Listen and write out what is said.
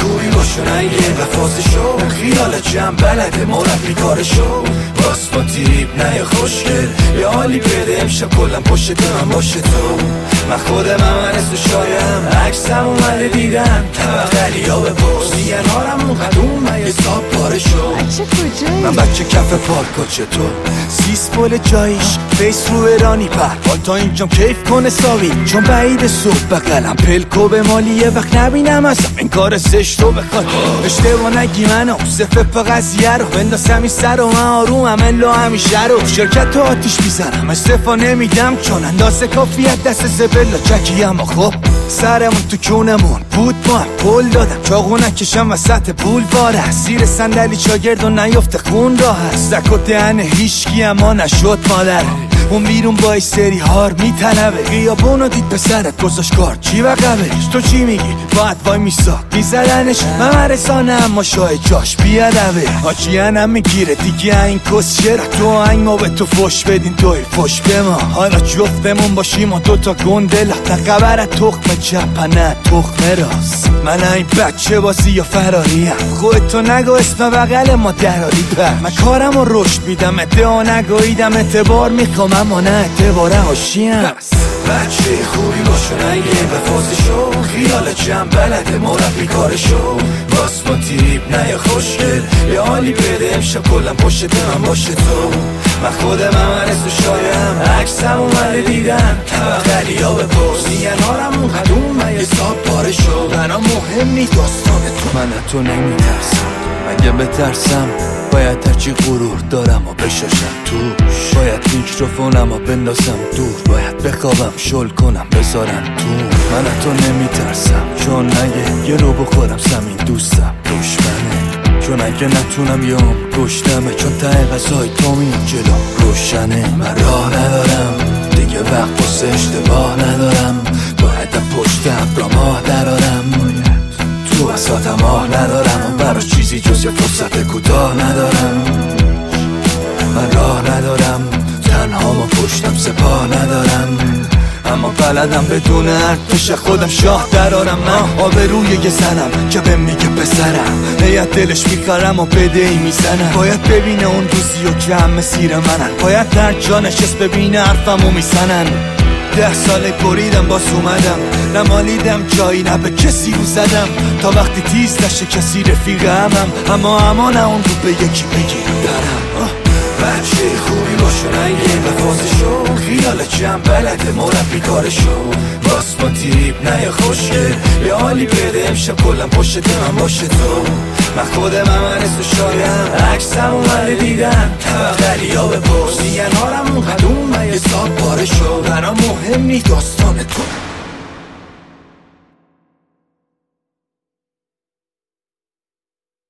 خوبی باشو نگه وفازشو خیالت جمع بلده مربی کارشو با تیریب نه خوشگل یه حالی بده امشب کلم پشت من باشه تو من خودم اسو شایم عکسم اومده دیدم طبقلی ها بپرس دیگنارمون قدوم من یه ساب پاره شو من بچه کف پارکا چطور سیس بول جاییش فیس رو ایرانی پر حال تا اینجام کیف کنه ساوی چون بعید صبح بقلم پلکو به مالی یه وقت نبینم ازم این کار زشت رو بخواد اشتباه نگی منو سفف قضیه رو بندازم این سر و من آرومم الا همیشه رو شرکت تو آتیش میزنم استفا نمیدم چون اندازه کافیت دست زبلا چکی اما خب سرمون تو کونمون بود ما هم پول دادم چاقو نکشم وسط پول واره زیر صندلی چاگرد و نیفته خون راه هست زک و دهن هیشگی اما نشد مادر اون بیرون با ای سری هار میطلبه غیابونو دید پسرت گذاشت کار چی بقبهش تو چی میگی باید وای میساد میزدنش من رسانه اما شای جاش بیادبه آچیانم میگیره دیگه این کس چرا تو هنگ ما به تو فش بدین توی فش به ما حالا جفتمون باشیم و دوتا گندلا نقبرت تخم چپ نه تخم راست من این بچه بازی یا فراریم خودتو نگو اسم بغل ما دراری پر من کارم رو رشد میدم ادعا نگویدم اعتبار میخوام اما نه اعتبار هاشیم بچه خوبی باشو نگه وفازشو خیال جمع بلده مربی کارشو با تیریب نه خوشگل یه حالی بده امشب کلم پشت من باشه تو من خودم اسو شایم عکسم اومده دیدم طبقلی ها بپرس دیگنارمون قدوم من یه ساب پاره شو برام مهم نی داستان تو من تو نمیترسم اگه بترسم باید هرچی غرور دارم و بشاشم توش باید میکروفونم و بندازم دور باید بخوابم شل کنم بذارم تو من تو نمیترسم چون اگه یه رو بخورم زمین دوستم دشمنه چون اگه نتونم یوم گشتمه چون ته غذای تو میام جلو روشنه من راه ندارم دیگه وقت واسه اشتباه ندارم باید پشت ابرا ماه درارم تو بساتم ندارم برای چیزی جز یه فرصت کوتاه ندارم من راه ندارم تنها ما پشتم سپاه ندارم اما بلدم بدون ارتش خودم شاه درارم من آبروی یه زنم که بهم میگه پسرم هیت دلش میخرم و بده ای میزنم باید ببینه اون روزی و که هم مسیر منن باید در جانش ببینه حرفمو میزنن 10 ساله بریدم باز اومدم نمالیدم جایی نه به کسی رو زدم تا وقتی تیز نشه کسی رفیق همم اما نه اون رو به یکی بگیرم درم بچه خوبی باشو نگه وفازشو خیالت جمع بلده مربی کارشو با تیریب نه خوشگل یه حالی بده امشب کلم پشت من باشه تو من خودم اسو شایم عکسم اومده دیدم طبقلی ها بپرس دیگنارمون قدوم من یه ساب پاره شو برام مهم نی داستان تو